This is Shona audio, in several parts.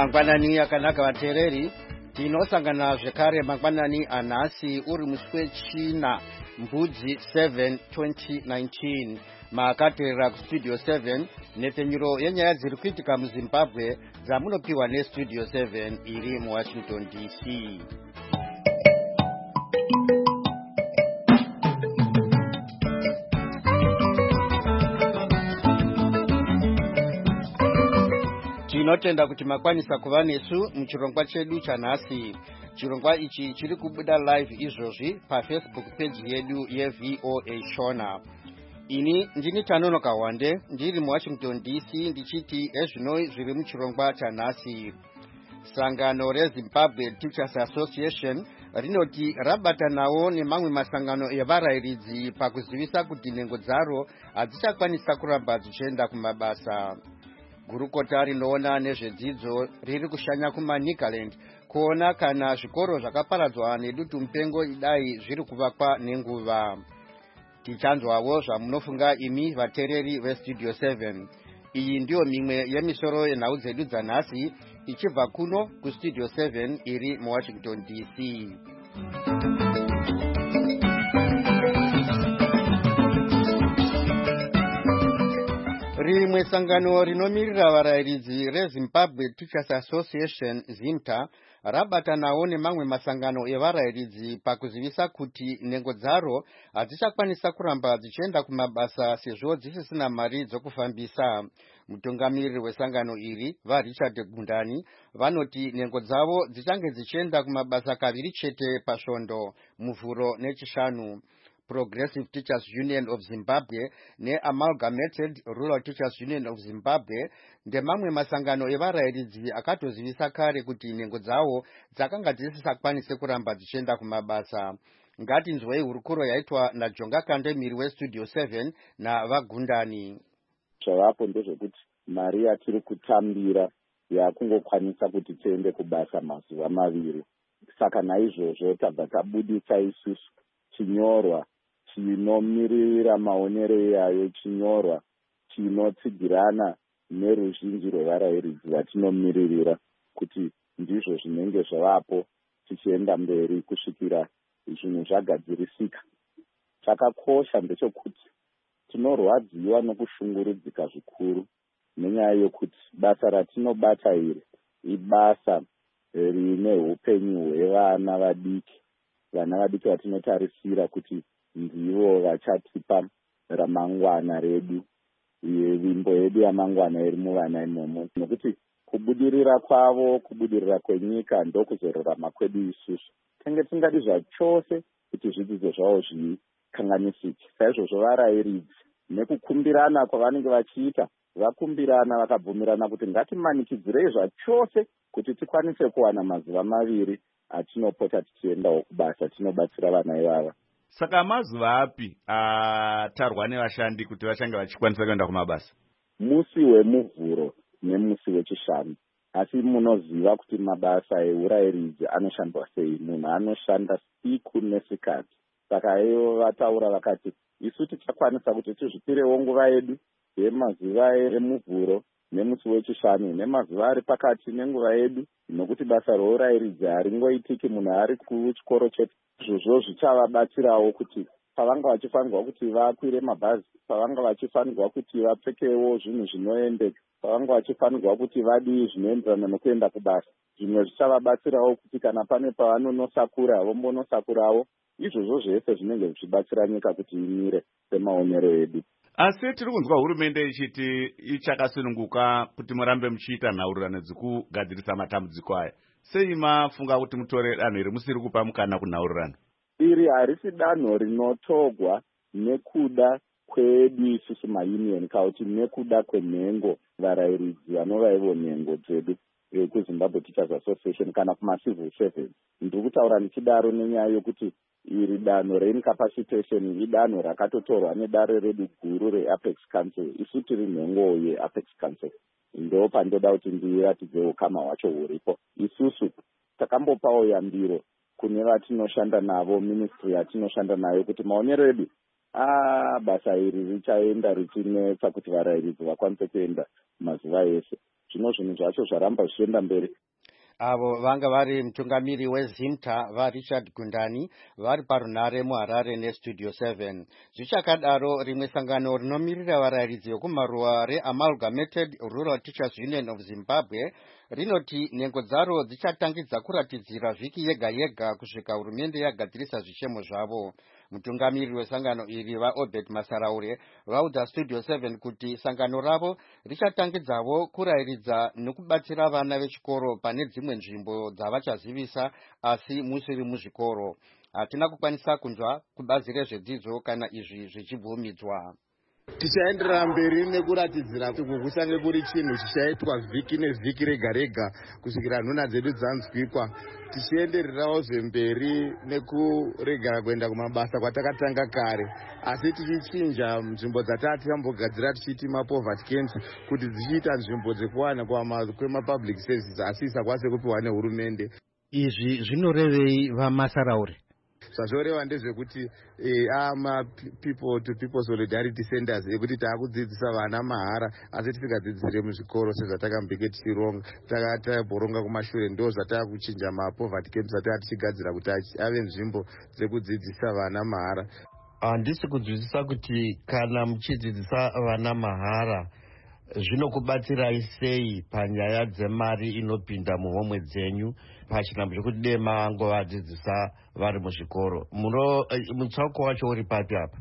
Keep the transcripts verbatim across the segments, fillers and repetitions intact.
Mangwanani akanaka vateereri, tinosangana zvekare mangwanani anhasi uri musi wechina mbudzi seven twenty nineteen. Maakateerera kustudio seven nepfenyuro yenyaya dziri kuitika muZimbabwe dzamunopiwa nestudio seven iri muWashington D C. Tinotenda kuti makwanisa kuva nesu muchirongwa chedu chanhasi. Chirongwa ichi chiri kubuda live izvozvi paFacebook page yedu yeV O A Shona. Ini ndini Tanonoka Wande ndiri muWashington D C ndichiti ezvinoi zviri muchirongwa chanhasi. Sangano reZimbabwe Teachers Association rinoti rabatanawo nemamwe masangano evarayiridzi pakuzivisa kuti nhengo dzaro hadzichakwanisa kuramba dzichienda kumabasa. Gurukota rinoona nezvedzidzo riri kushanya kumaNicaland kuona kana zvikoro zvakaparadzwa nedutu mupengo idai zviri kuvakwa nenguva. Tichanzwawo zvamunofunga imi vateereri vestudio seven. Iyi ndiyo mimwe yemisoro yenhau dzedu dzanhasi ichibva kuno kustudio seven iri muWashington D C. Rimwe sangano rinomirira varayiridzi reZimbabwe Teachers Association ZIMTA rabatanawo nemamwe masangano evarayiridzi pakuzivisa kuti nhengo dzaro hadzichakwanisa kuramba dzichienda kumabasa sezvo dzisisina mari dzokufambisa. Mutungamiriri wesangano iri vaRichard Gundani vanoti nhengo dzavo dzichange dzichienda kumabasa kaviri chete pasvondo, muvhuro nechishanu. Progressive Teachers Union of Zimbabwe neAmalgamated Rural Teachers Union of Zimbabwe ndemamwe masangano evarayiridzi akatozivisa kare kuti nhengo dzawo dzakanga dzisisakwanise kuramba dzichienda kumabasa. Ngatinzwei hurukuro yaitwa naJonga Kande miri westudio seven navaGundani. Zvavapo ndezvekuti mari yatiri kutambira yakungokwanisa kuti tiende kubasa mazuva maviri. Saka naizvozvo tabva tabudisa isusu chinyorwa chinomiririra maonero eyayo, chinyorwa chinotsigirana neruzhinji rwevarayiridzi vatinomiririra kuti ndizvo zvinenge zvavapo tichienda mberi kusvikira zvinhu zvagadzirisika. Chakakosha ndechekuti tinorwadziwa nokushungurudzika zvikuru nenyaya yokuti basa ratinobata iri ibasa rine upenyu hwevana vadiki, vana vadiki vatinotarisira kuti ndivo vachatipa ramangwana redu, vimbo yedu yamangwana iri muvana imomo, nokuti kubudirira kwavo, kubudirira kwenyika ndokuzorarama kwedu isusu. Tenge tingadi zvachose kuti zvidzidzo zvavo zvikanganisike. Saizvozvo varayiridzi nekukumbirana kwavanenge vachiita, vakumbirana vakabvumirana kuti ngatimanikidzirei zvachose kuti tikwanise kuwana mazuva maviri atinopota tichiendawo kubasa tinobatsira vana ivava. Saka mazuva api atarwa nevashandi kuti vachange vachikwanisa kuenda kumabasa? Musi wemuvhuro nemusi wechishanu. Asi munoziva kuti mabasa eurayiridzi anoshandwa sei. Munhu anoshanda siku nesikati. Saka ivo vataura vakati isu tichakwanisa kuti tizvipirewo nguva yedu yemazuva emuvhuro nemusi wechishanu nemazuva ari pakati nenguva yedu, nokuti basa rourayiridzi haringoitiki munhu ari kuchikoro chete. Izvozvo zvichavabatsirawo kuti pavanga vachifanirwa kuti vakwire mabhazi, pavanga vachifanirwa kuti vapfekewo zvinhu zvinoendeka, pavanga vachifanirwa kuti vadii zvinoenderana nokuenda kubasa, zvimwe zvichavabatsirawo kuti kana pane pavanonosakura vombonosakurawo. Izvozvo zvese zvinenge zvichibatsira nyika kuti imire semaonero edu. Asi tiri kunzwa hurumende ichiti ichakasununguka kuti murambe muchiita nhaurirano dzekugadzirisa matambudziko aya. Sei mafunga kuti mutore danho iri musiri kupa mukana kunhaurirano? Iri harisi danho rinotogwa nekuda kwedu isusu maunion, kauti nekuda kwenhengo varayiridzi vanova ivo nhengo dzedu kuZimbabwe Teachers Association kana kumacivil service. Ndiri kutaura ndichidaro nenyaya yokuti iri danho reincapacitation idanho rakatotorwa nedare redu guru reApex Council. Isu tiri nhengo yeApex Council. Ndo pandoda kuti ndiratidze ukama hwacho huripo. Isusu takambopawo yambiro kune vatinoshanda navo, ministry yatinoshanda nayo, kuti maonero edu ah basa iri richaenda richinetsa kuti varayiridzi vakwanise kuenda mazuva ese. zvino zvinhu zvacho zvaramba zvichienda mberi. Avo vanga vari mutungamiri wezimta vaRichard Gundani vari parunhare muHarare nestudio seven. Zvichakadaro, rimwe sangano rinomirira varayiridzi vekumaruwa reAmalgamated Rural Teachers Union of Zimbabwe rinoti nhengo dzaro dzichatangidza kuratidzira vhiki yega yega kusvika hurumende yagadzirisa zvichemo zvavo. Mutungamiri wesangano iri vaObed Masaraure vaudza studio seven kuti sangano ravo richatangidzawo kurayiridza nekubatsira vana vechikoro pane dzimwe nzvimbo dzavachazivisa asi musiri muzvikoro. Hatina kukwanisa kunzwa kubazi rezvedzidzo kana izvi zvichibvumidzwa. Tichaenderera mberi nekuratidzira kuti kuchange kuri chinhu chichaitwa vhiki nevhiki rega rega kusvikira nhuna dzedu dzanzwikwa. Tichiendererawo zvemberi nekurega kuenda kumabasa kwatakatanga kare, asi tichichinja nzvimbo dzatatichambogadzira tichiti mapoverty camps kuti dzichiita nzvimbo dzekuwana kwemapublic services asi isakwanise kupiwa nehurumende. Izvi zvinorevei vaMasaraure? Zvazvoreva ndezvekuti ama people to people solidarity centers ekuti taakudzidzisa vana mahara asi tisingadzidzire muzvikoro sezvatakambike tichironga takataboronga kumashure. Ndo zvatakuchinja mapoverty camps atava tichigadzira kuti ave nzvimbo dzekudzidzisa vana mahara. Handisi kunzwisisa kuti kana muchidzidzisa vana mahara zvinokubatsirai sei panyaya dzemari inopinda muhomwe dzenyu pachinhambo chekuti dei mangovadzidzisa vari muzvikoro. Muno mutsauko wacho uri papi apa?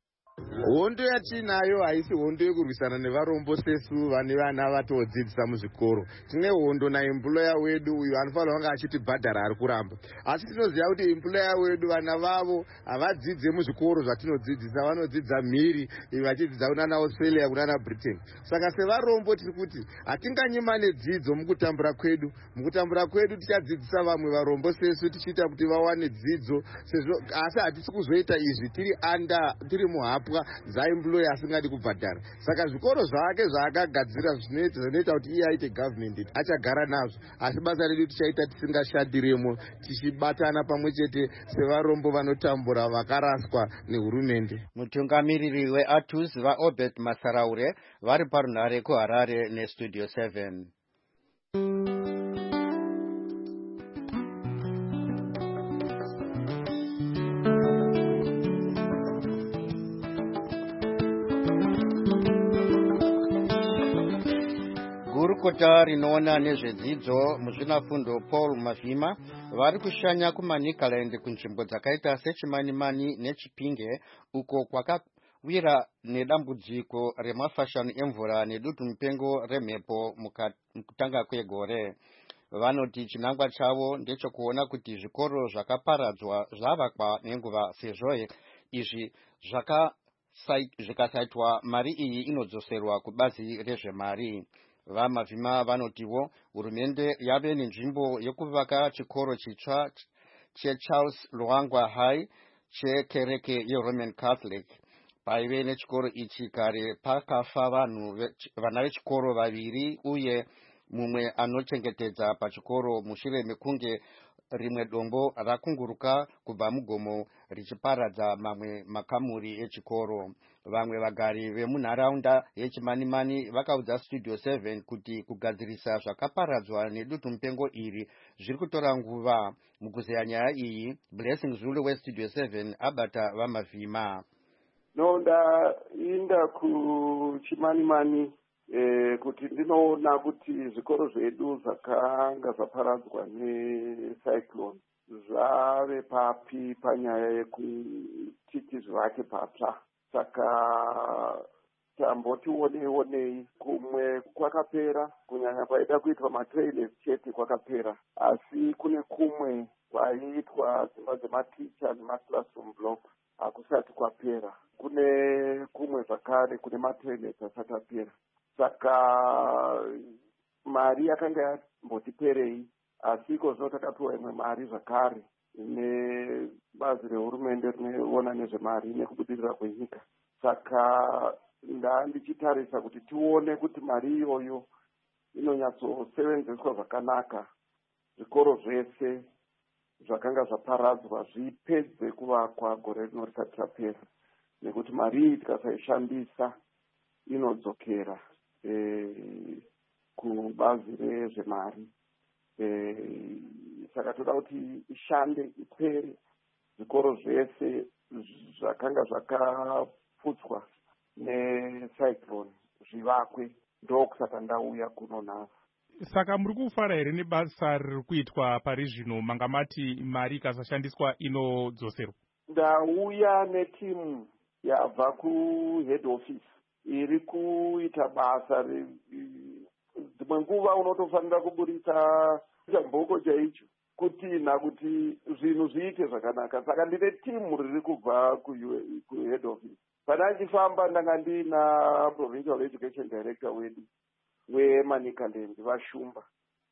Hondo yatinayo haisi hondo yekurwisana nevarombo sesu vane vana vatodzidzisa muzvikoro. Tine hondo naemployer wedu uyu anofanira kunge achitibhadhara ari kuramba. Asi tinoziva kuti employer wedu vana vavo havadzidze muzvikoro zvatinodzidzisa, vanodzidza mhiri vachidzidza kunana Australia kunana Britain. Saka sevarombo tiri kuti hatinganyima nedzidzo mukutambura kwedu. Mukutambura kwedu tichadzidzisa vamwe varombo sesu tichiita kuti vawane dzidzo sezvo, asi hatisi kuzoita izvi tiri anda tiri muhapwa dzaemployer asingadi kubhadhara. Saka zvikoro zvake zvaakagadzira zvinoita kuti iye aite government achagara nazvo, asi basa redu tichaita tisingashadiremo tichibatana pamwe chete sevarombo vanotambura vakaraswa nehurumende. Mutungamiriri weAtus vaObed Masaraure vari parunhare kuHarare nestudio seven. Gurukota rinoona nezvedzidzo muzvinafundo Paul Mavhima vari kushanya kuManicaland kunzvimbo dzakaita seChimanimani neChipinge uko kwakawira nedambudziko remafashani emvura nedutu mupengo remhepo mukutanga kwegore. Vanoti chinangwa chavo ndechekuona kuti zvikoro zvakaparadzwa zvavakwa nenguva sezvo izvi zvikasaitwa mari iyi inodzoserwa kubazi rezvemari. VaMavhima vanotiwo hurumende yave nenzvimbo yekuvaka chikoro chitsva cheCharles Luangwa High chekereke yeRoman Catholic. Paive nechikoro ichi kare pakafa vanhu vana vechikoro vaviri uye mumwe anochengetedza pachikoro mushure mekunge rimwe dombo rakunguruka kubva mugomo richiparadza mamwe makamuri echikoro. Vamwe vagari vemunharaunda yeChimanimani vakaudza studio seven kuti kugadzirisa zvakaparadzwa nedutu mupengo iri zviri kutora nguva. Mukuzeya nyaya iyi, Blessing Zulu westudio seven abata vaMavhima. No, ndainda kuChimanimani eh, kuti ndinoona kuti zvikoro zvedu zvakanga zvaparadzwa necyclone zvave papi panyaya yekutiti zvivake patsva. Saka tamboti onei onei kumwe kwakapera kunyanya kwaida kuitwa matrailers chete kwakapera, asi kune kumwe kwaiitwa dzimba dzematicha nemaclassroom block hakusati kwapera. Kune kumwe zvakare kune matrailers asati apera. Saka mari yakanga yambotiperei, asi iko zvino takapiwa imwe mari zvakare ine bazi rehurumende rinoona nezvemari nekubudirira kwenyika. Saka ndandichitarisa kuti tione kuti mari iyoyo inonyatsosevenzeswa zvakanaka, zvikoro zvese zvakanga zvaparadzwa zvipedze kuvakwa gore rino risati rapera, nekuti mari iyi tikasaishandisa inodzokera. E, kubazi rezvemari. Saka toda kuti ishande ipere, zvikoro zvese zvakanga zvakaputswa necyclone zvivakwe, ndokusaka ndauya kuno nhasi. Saka muri kufara here nebasa riri kuitwa pari zvino, manga mati mari ikasashandiswa inodzoserwa? Ndauya netimu yabva kuhead office iri kuita basa. Dzimwe nguva unotofanira kuburitsa chamboko chaicho kutina kuti zvinhu zviite zvakanaka. Saka ndine timu riri kubva kuhead office. Pana ndichifamba ndanga ndina provincial education director wedu weManicaland Vashumba.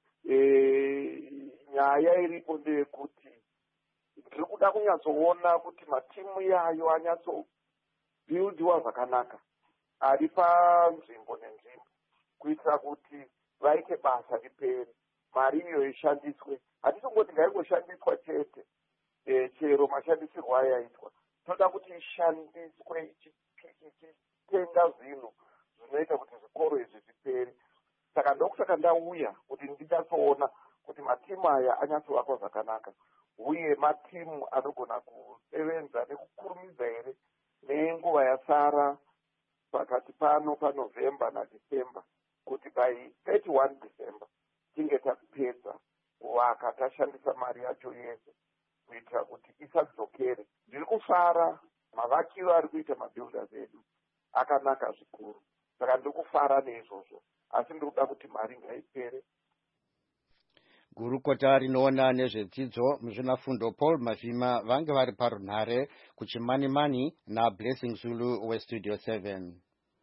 E, nyaya iripo ndeyekuti ndiri kuda kunyatsoona kuti matimu yayo anyatsobuildiwa zvakanaka ari panzvimbo nenzvimbo, kuitira kuti vaite basa ripere, mari iyo ishandiswe. Hatisongoti ngaingoshandiswa chete e, chero mashandisirwo ayaitwa. Toda kuti ishandiswe ichitenga zvinhu zvinoita kuti zvikoro izvi zvipere. Saka ndokusaka ndauya kuti ndinatsoona kuti matimu aya anyatsovakwa zvakanaka, uye matimu anogona kusevenza nekukurumidza here nenguva yasara pakati pano paNovemba naDisemba, kuti by thirty-one December tinge tapedza kuvaka tashandisa mari yacho yese, kuitira kuti isadzokere. Ndiri kufara mavakiro ari kuita mabuilders edu akanaka zvikuru, saka ndiri kufara neizvozvo, asi ndiri kuda kuti mari ngaipere. Gurukota rinoona nezvedzidzo muzvinafundo Paul Mavhima vange vari parunhare kuchimanimani naBlessing Zulu weStudio seven.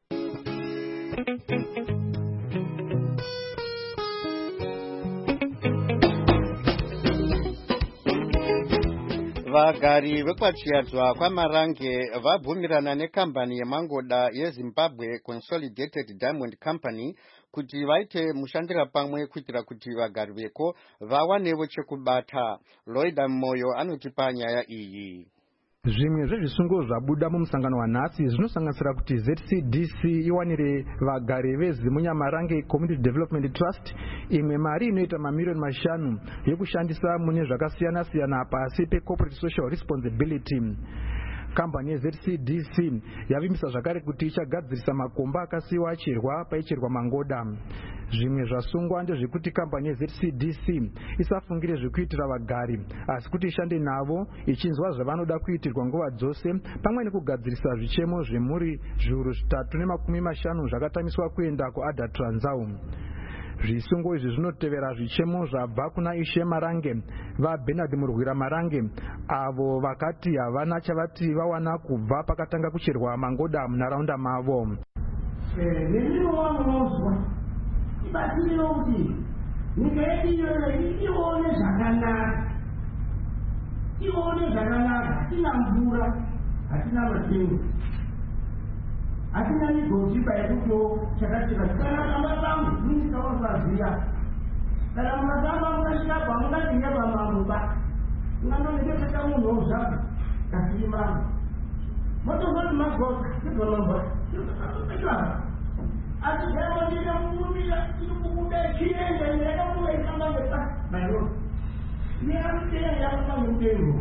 Vagari vekwachiadzwa kwaMarange vabvumirana nekambani yemangoda yeZimbabwe Consolidated Diamond Company kuti vaite mushandira pamwe kuitira kuti vagari veko vawanewo chekubata. Loida Moyo anotipa nyaya iyi. Zvimwe zvezvisungo zvabuda mumusangano wanhasi zvinosanganisira kuti Z C D C iwanire vagari veZimunyamarange Community Development Trust imwe mari inoita mamiliyoni mashanu yekushandisa mune zvakasiyana siyana pasi pecorporate social responsibility. Kambani yeZ C D C yavimbisa zvakare kuti ichagadzirisa makomba akasiyiwa acherwa paicherwa mangoda. Zvimwe zvasungwa ndezvekuti kambani yeZ C D C isafungire zvekuitira vagari, asi kuti ishande navo ichinzwa zvavanoda kuitirwa nguva dzose, pamwe nekugadzirisa zvichemo zvemhuri zviuru zvitatu nemakumi mashanu zvakatamiswa kuenda kuAdha Transau. Zvisungo izvi zvinotevera zvichemo zvabva kuna Ishe Marange vaBernard Murwira Marange, avo vakati havana chavati vawana kubva pakatanga kucherwa mangoda munharaunda mavo. Nezvinowa munozwa ibatsiriwo kuti nyika yedu iyoyo ione zvakanaka, ione zvakanaka. Hatina mvura, hatina matengu, hatina migodhi yekuto chakatika. Kana masambu munyika wasaziya, kana mumasamba mukasvika pamungadinga pamamuba unganonekepeta munhu ozvapa kasiyimama motozoti magoka igonamba itoatopetua asi zvayamatira mumumira irikukuda chienda yakakuva ikamba ngepa bayo neamuteya yakamba ngemutengo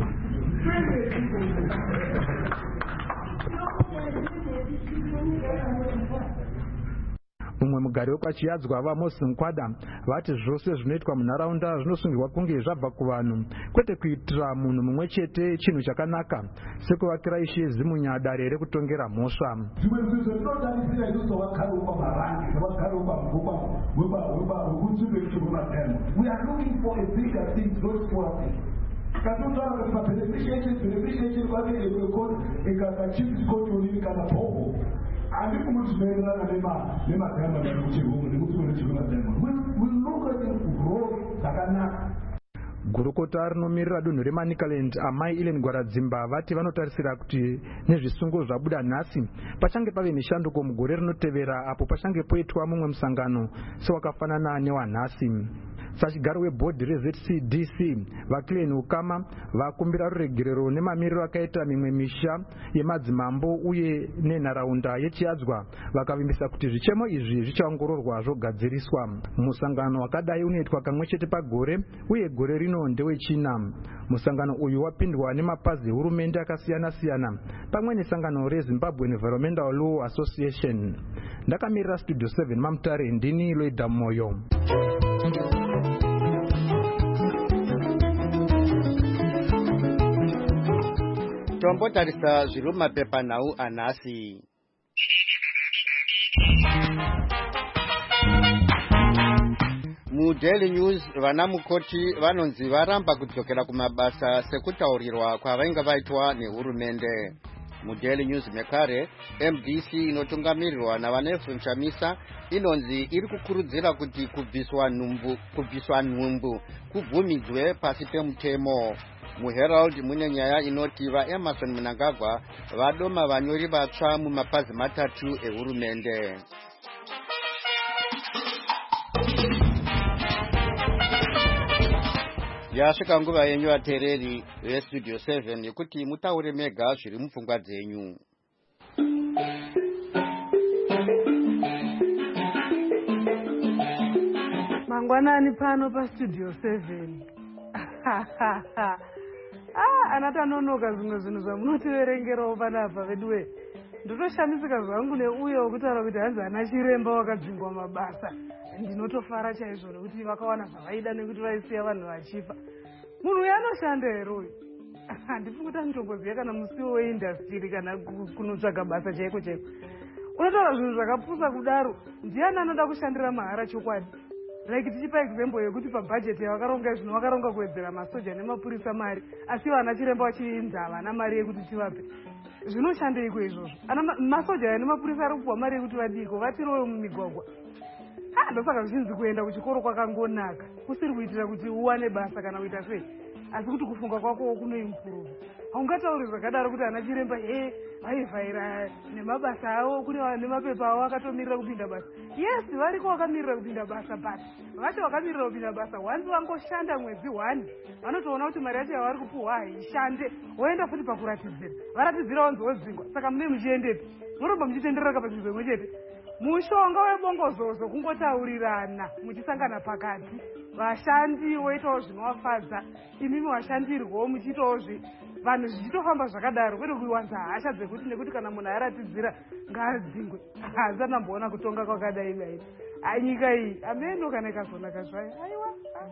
Mumwe mugari wekwachiadzwa vaMoses Nkwada vati zvose zvinoitwa munharaunda zvinosungirwa kunge zvabva kuvanhu, kwete kuitira munhu mumwe chete chinhu chakanaka sekuvakira Ishe Zimunya dare rekutongera mhosva. Zvimwe zvinhu zvinotarisira isusu vagari vekwaMarange nevagari vekuTsumbechimumadhemu. We are looking for a bigger thing, not for us. Katotaura kuti mabeneficiation beneficiation kwake ekoti ikakachips kotoni kana poho andi kumutsumerana nema nemadhama nekuchirumu nekutsumere chimadhama. We look at growth zvakanaka. Gurukota rinomirira dunhu reManicaland amai Ellen Gwaradzimba vati vanotarisira kuti nezvisungo zvabuda nhasi pachange pave neshanduko mugore rinotevera apo pachange poitwa mumwe musangano sewakafanana newanhasi. sachigaro webhodhi reZ C D C vaClean Ukama vakumbira ruregerero nemamiriro akaita mimwe misha yemadzimambo uye nenharaunda yechiadzwa vakavimbisa kuti zvichemo izvi zvichaongororwa zvogadziriswa. Musangano wakadai unoitwa kamwe chete pagore uye gore rino ndewechina. Musangano uyu wapindwa nemapazi ehurumende akasiyana siyana pamwe nesangano reZimbabwe Environmental Law Association. Ndakamirira Studio seven Mamutare, ndini Loida Moyo. Tombotarisa zviri mumapepanhau anhasi. MuDaily News vana mukoti vanonzi varamba kudzokera kumabasa sekutaurirwa kwavainga vaitwa nehurumende. MuDaily News mekare M D C inotungamirirwa navana Ephraim Chamisa inonzi iri kukurudzira kuti kubviswa nhumbu kubviswa nhumbu kubvumidzwe pasi pemutemo. MuHerald mune nyaya inoti vaEmerson Mnangagwa vadoma vanyori vatsva mumapazi matatu ehurumende. Yasvika nguva yenyu vateereri veStudio seven yekuti mutaure mega zviri mupfungwa dzenyu. Mangwanani pano paStudio seven. Ah, anatanonoka zvimwe zvinhu zvamunotiverengerawo panapa veduwe. Ndinoshamisika zvangu neuyo wekutaura kuti hanzi ana chiremba wakadzingwa mabasa. Ndinotofara chaizvo nekuti vakawana zvavaida nekuti vaisiya vanhu vachifa. Munhu uyu anoshanda here uyu? Handifi kuti anotomboziva kana musiwo weindastiri kana kunotsvaga basa chaiko chaiko. Unotaura zvinhu zvakapusa kudaro, ndiani anoda kushandira mahara chokwadi? Like tichipa example yekuti pabudget yavakaronga zvino vakaronga kuwedzera masoja nemapurisa mari, asi vana chiremba vachinza havana mari yekuti tivape. Zvinoshandeiko izvozvo? Ana masoja nemapurisa ari kupuwa mari yekuti vadiko vatirowe mumigwagwa. Ah, ndosaka zvichinzi kuenda kuchikoro kwakangonaka, kusiri kuitira kuti uwane basa kana kuita sei, asi kuti kufunga kwako kunoimprove. Haungatauri zvakadaro kuti ana chiremba he vaivhaira nemabasa avo kune nemapepa avo akatomirira kupinda basa. Yes, variko vakamirira kupinda basa, but vacho vakamirira kupinda basa wanzi vangoshanda mwedzi one vanotoona kuti mari yacho yavari kupuhwa haishande, voenda futi pakuratidzira, varatidzira wanzi wodzingwa. Saka mune muchiendepi? Munoramba muchitenderera kapachinzvimbo imwe chete. Mushonga webongozozo kungotaurirana muchisangana pakati, vashandi voitawo zvinovafadza, imimi washandirwawo muchiitawo vanhu zvichitofamba zvakadaro, kwete kuiwanza hasha dzekuti nekuti kana munhu aratidzira ngaadzingwe. Hasi andamboona kutonga kwakadai dai. Anyika iyi ameno kana ikazonaka zvayo. Aiwa.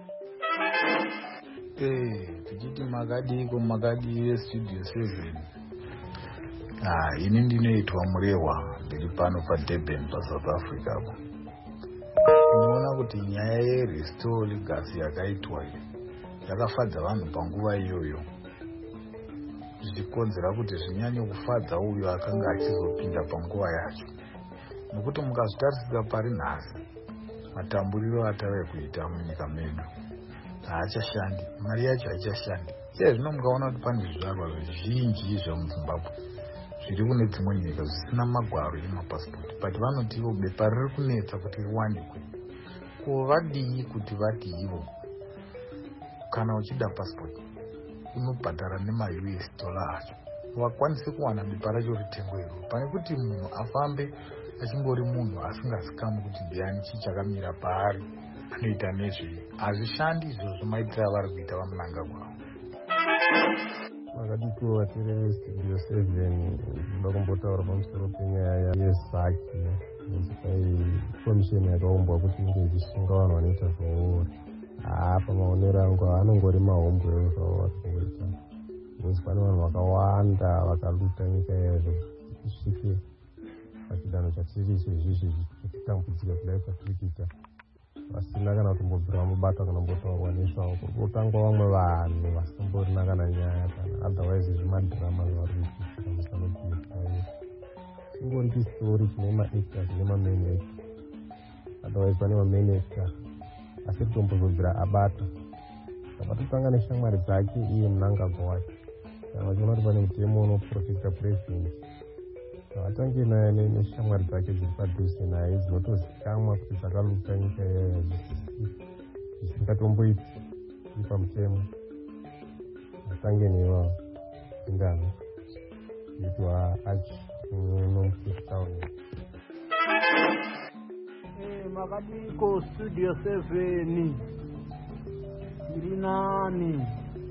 Eh, tichiti makadiko makadi yeStudio seven. Ah, ini ndinoitwa Murewa, ndiri pano paDurban paSouth Africa apo. Ndinoona kuti nyaya yeRestore Legacy yakaitwa iyi yakafadza vanhu panguva iyoyo, zvichikonzera kuti zvinyanye kufadza uyo akanga achizopinda panguva yacho. Nokuti mukazvitarisira pari nhasi, matamburiro atave kuita munyika medu haachashandi, mari yacho haichashandi. Iye zvino mukaona kuti pane zvizvarwa zvizhinji zvemuZimbabwe zviri kune dzimwe nyika zvisina magwaro emapasipoti, but vanoti ivo bepa riri kunetsa kuti riwanikwe. Ko vadii kuti vati ivo kana uchida pasipoti unobhadhara nema-U S dollar acho wakwanise kuwana bepa racho ritengo iro, pane kuti munhu afambe achingori munhu asingazikamwi kuti ndiani chii chakamira paari anoita nezvei. Hazvishandi izvozvo maitira vari kuita vaMnangagwa. Makadiko vateereri veStudio seven, ndoda kumbotaura pamusoro penyaya yeZaki,pai komisheni yakaumbwa kuti inge ichisunga vanhu vanoita zvoori. Ah, pamaonero angu anongori mahombwe zvavo vari kungoita, because pane vanhu vakawanda vakaluta nyika yazvo kusvike pachidanho chatiri izvezvizvi tichitambudzika kudai kwatiri kuita, vasina kana kutombobvira mubatwa kana kumbotaurwa nezvavo. Kuri kutangwa vamwe vanhu vasimborina kana nyaya kana otherwise zvimadhirama zvavari kuitisika musanopia. Chingori chistori chine maactors nemain actor, otherwise pane main actor asi kutombozobvira abata. Saka totanga neshamwari dzake iye Mnangagwa wacho, kana vachiona kuti pane mutemo unoprotecta president, vatange neshamwari dzake dziri padhuze naye dzinotozikamwa kuti dzakaluta nyika yayo. zvisingatomboiti zviri pamutemo asange newa ingano kuitwa achi nomusitauni. Makadiko studio seven iri nani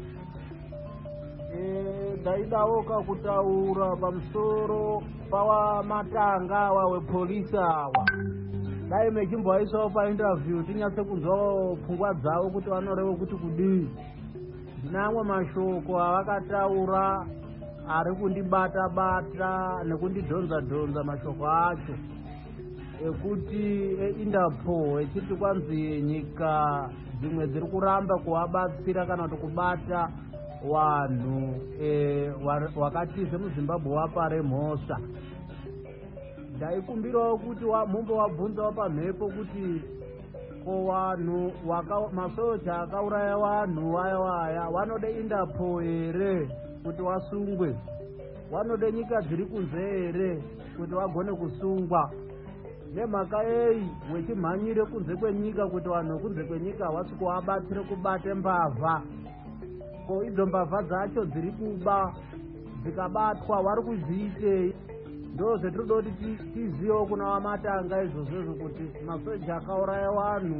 ndaidawo kakutaura pamusoro pawa matanga awa wepolisi awa. Dai mechimboaisawo painterview tinyatse kunzwawo pfungwa dzavo kuti vanoreva kuti kudii. Ndinamwe mashoko avakataura ari kundibata-bata nekundidhonza-dhonza mashoko acho ekuti einterpol echiti kwanzi nyika dzimwe dziri kuramba kuvabatsira kana kuti kubata vanhu wakatize muZimbabwe wapare mhosva. Ndaikumbirawo kuti mumbovabvunzawo pamhepo kuti ko vanhu masoja akauraya vanhu vaya vaya vanode interpol here kuti vasungwe? Vanode nyika dziri kunze here kuti vagone kusungwa? Nemhaka yei wechimhanyire kunze kwenyika kuti vanhu kunze kwenyika havasi kuvabatsire kubate mbavha? Ko idzo mbavha dzacho dziri kuba dzikabatwa vari kuzviitei? Ndo zvetinoda kuti tizivewo kuna vamatanga izvozvozvo kuti masoja akauraya vanhu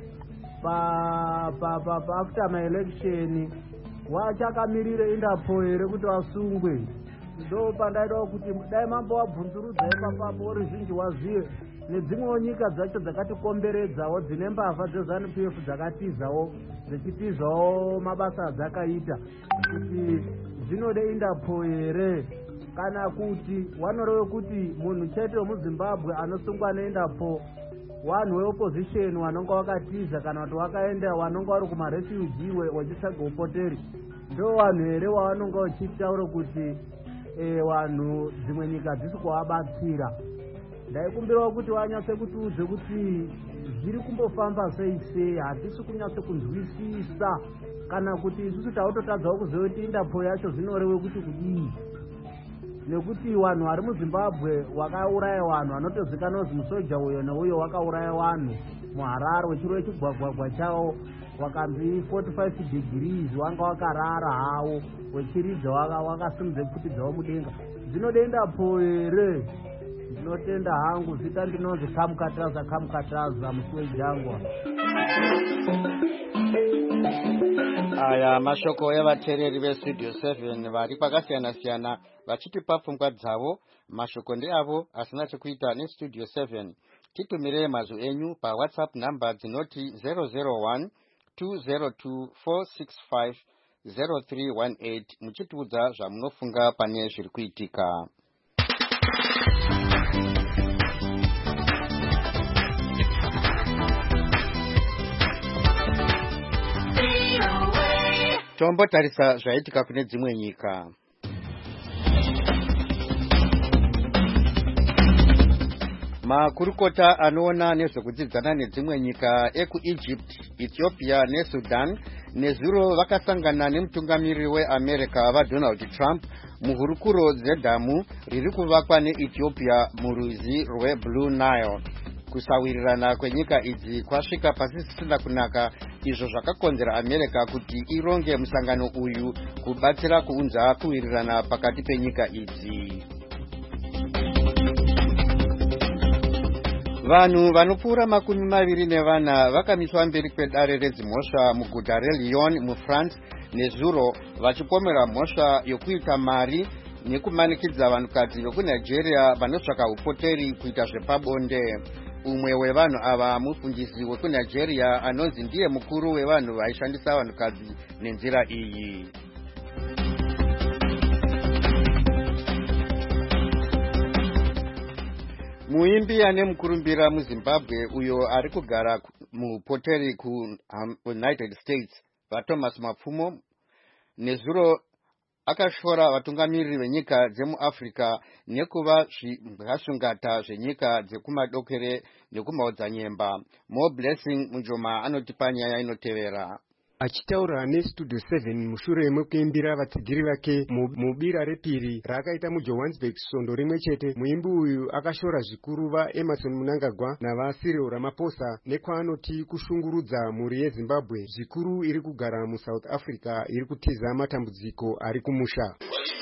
paafter maelection wachakamirire interpol here kuti vasungwe? Ndo pandaidawo kuti dai mambovabvunzurudza ipapapo oruzhinji wazive nedzimwewo nyika dzacho dzakatikomberedzawo dzine mbavha dzeZANU-P F dzakatizawo dzechitizawo mabasa adzakaita kuti zvinode interpol here kana kuti vanoreve kuti munhu chete wemuZimbabwe anosungwa neinterpol vanhu veopposition vanonga vakatiza kana kuti vakaenda vanonga vari kumarefugee wachitsvaga upoteri? Ndo vanhu here vavanonga vachitaura kuti vanhu dzimwe nyika dzisi kuvabatsira? Ndaikumbirawo kuti vanyatse kutiudze kuti zviri kumbofamba sei sei, hatisi kunyatse kunzwisisa kana kuti isusu tautotadzawo kuziva kuti interpol yacho zvinoreve kuti kudii, nekuti vanhu vari muZimbabwe wakauraya vanhu vanotozikanwa kuti musoja uyo neuyo wakauraya vanhu muHarare wechiro chigwagwagwa chavo wakanzi forty-five degrees wanga wakarara hawo wechiridza wakasimudze pfuti dzavo mudenga. Dzinode interpol here? Ndinotenda hangu zita ndinonzi Kamukataza Kamukataza musi wejangwa. Aya mashoko evateereri vestudio seven vari kwakasiyana-siyana vachitipa pfungwa dzavo. Mashoko ndeavo asina chekuita nestudio seven. Titumirei mazwi enyu pawhatsapp number dzinoti zero zero one two zero two four six five zero three one eight muchitiudza zvamunofunga pane zviri kuitika. Tombotarisa zvaitika kune dzimwe nyika. Makurukota anoona nezvekudzidzana nedzimwe nyika ekuEgypt, Ethiopia neSudan nezuro vakasangana nemutungamiriri weAmerica vaDonald Trump muhurukuro dzedhamu riri kuvakwa neEthiopia murwizi rweBlue Nile. Kusawirirana kwenyika idzi kwasvika pasisina kunaka, izvo zvakakonzera America kuti ironge musangano uyu kubatsira kuunza kuwirirana pakati penyika idzi. Vanhu vanopfuura makumi maviri nevana vakamiswa mberi kwedare redzimhosva muguta reLyon muFrance nezuro vachipomera mhosva yokuita mari nekumanikidza vanhukadzi vekuNigeria vanotsvaka upoteri kuita zvepabonde. Umwe wevanhu ava mufundisi wekuNigeria anonzi ndiye mukuru wevanhu vaishandisa vanhukadzi nenzira iyi. Muimbi ane mukurumbira muZimbabwe uyo ari kugara mupoteri kuUnited States vaThomas Mapfumo nezuro akashora vatungamiriri venyika dzemuAfrica nekuva zvasungata zvenyika dzekumadokere nekumaodzanyemba. More Blessing Mujoma anotipa nyaya inotevera. Achitaura neStudio seven mushure mekuimbira vatsigiri vake mubira repiri rakaita muJohannesburg svondo rimwe chete, muimbi uyu akashora zvikuru vaEmmerson Mnangagwa navaCyril Ramaphosa nekwaanoti kushungurudza mhuri yeZimbabwe zvikuru iri kugara muSouth Africa iri kutiza matambudziko ari kumusha.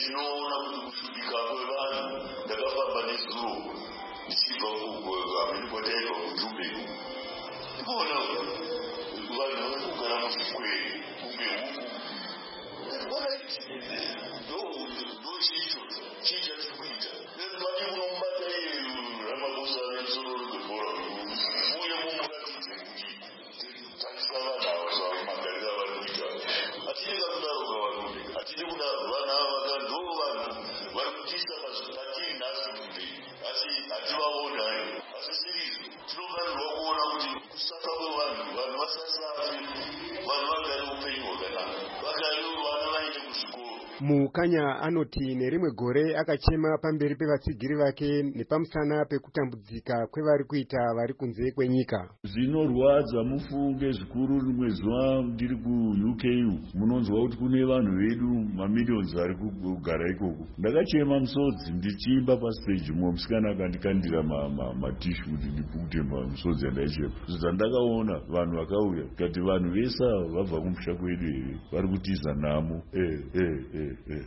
Mukanya anoti nerimwe gore akachema pamberi pevatsigiri vake nepamusana pekutambudzika kwevari kuita vari kunze kwenyika. Zvinorwadza mufunge zvikuru rimwe zuva ndiri kuU K munonzwa kuti kune vanhu vedu mamiliyoni ari kugara ikoko. Ndakachema musodzi ndichimba pastage mumwe musikana akandikandira matishu kuti ndipukute musodzi yandaichema. Zvandakaona vanhu vakauya kati vanhu vese vabva kumusha kwedu here vari kutiza nhamo. Eh eh eh eh.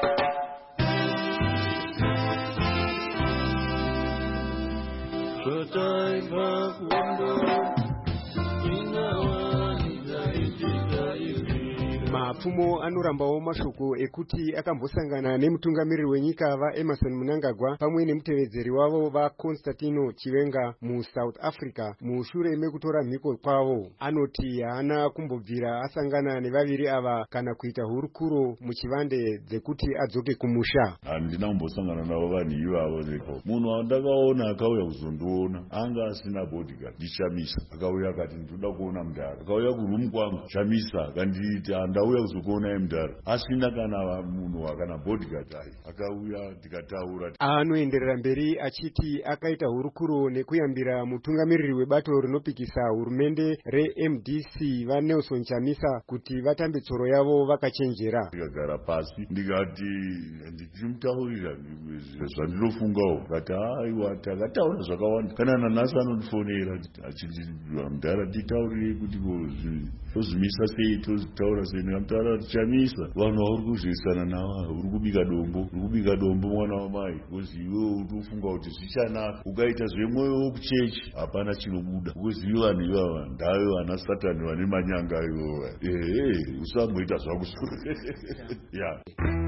Mapfumo anorambawo mashoko ekuti akambosangana nemutungamiriri wenyika vaEmmerson Mnangagwa pamwe nemutevedzeri wavo vaConstantino Chiwenga muSouth Africa mushure mekutora mhiko kwavo. Anoti haana kumbobvira asangana nevaviri ava kana kuita hurukuro muchivande dzekuti adzoke kumusha. Handina kumbosangana navo vanhu ivavo neko. Munhu wandakaona akauya kuzondiona anga asina bodyguard ndichamisa. Akauya akati ndoda kuona Mudhara. Akauya kurumu kwangu chamisa akanditi andauya kuzokuona Mudhara. Asina kana munhu akana bodyguard ai. Akauya tikataura. Anoenderera mberi achiti akaita hurukuro nekuyambira mutungamiriri webato rinopikisa hurumende reM D C vaNelson Chamisa kuti vatambe tsoro yavo vakachenjera. Ndikagara pasi ndikati ndichimutaurira zvandinofungawo. Kati aiwa takataura zvakawanda. Kana nanhasi anondifonera achiti Mudhara nditaurire kuti tozimisa sei tozitaura sei. Ndamutaura kuti Chamisa vanhu vauri kuzvisana navo uri kubika dombo uri kubika dombo mwana wamai because iwewe unofunga kuti zvichanaka ukaita zvemwoyo wekuchechi hapana chinobuda because iwe vanhu ivava ndave vana Satani vane manyanga iwova. Ehe usamboita zvako ya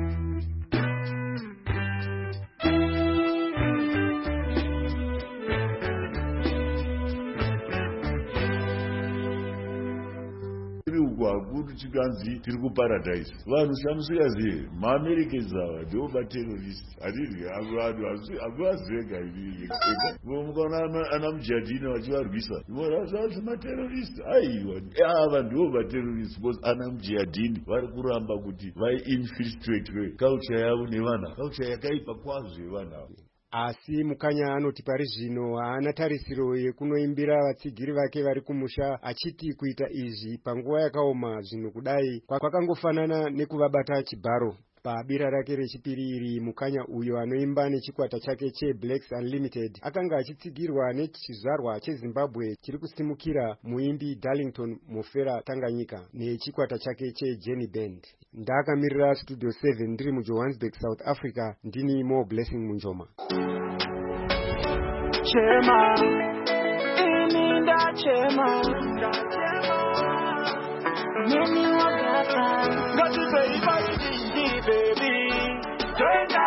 kuti chikanzi tiri kuparadise vanhu shamusikaziye maamericans ava ndiwo materrorist hatidhi vanhu havazvega mukaona ana Mujadini vachivarwisa zvavazi materrorist aiwa ava ndiwo materrorist because ana Mujadini vari kuramba kuti vainfiltrate culture yavo nevanhu culture yakaipa kwazvo yevanhu avo. Asi Mukanya anoti pari zvino haana tarisiro yekunoimbira vatsigiri vake vari kumusha achiti kuita izvi panguva yakaoma zvinhu kudai kwakangofanana nekuvabata chibharo. Pabira rake rechipiri iri Mukanya uyo anoimba nechikwata chake cheBlacks Unlimited akanga achitsigirwa nechizvarwa cheZimbabwe chiri kusimukira muimbi Darlington Mofera Tanganyika nechikwata chake cheJenny Band. Ndakamirira Studio seven ndiri muJohannesburg South Africa ndini Mo Blessing Munjoma. Chema ininda chema Neni wakata Got to say baby baby Tenda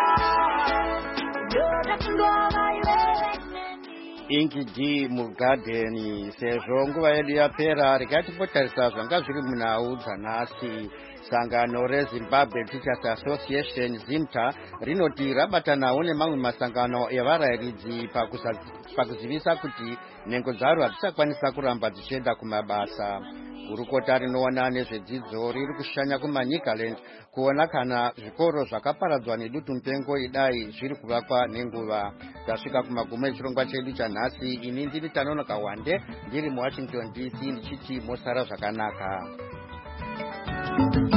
Ingi D mugarden sezvo nguva yedu yapera rikatipotarisa zvanga zviri munhau dzanhasi. Sangano reZimbabwe Teachers Association ZIMTA rinoti rabatanawo nemamwe masangano evarayiridzi pakuzivisa kuti nhengo dzaro hadzisakwanisa kuramba dzichienda kumabasa. Gurukota rinoona nezvedzidzo riri kushanya kumaNicaland kuona kana zvikoro zvakaparadzwa nedutu mupengo idai zviri kuvakwa nenguva. Tasvika kumagumo echirongwa chedu chanhasi. Ini ndiri Tanonoka Wande ndiri muWashington D C ndichiti mosara zvakanaka. Thank you.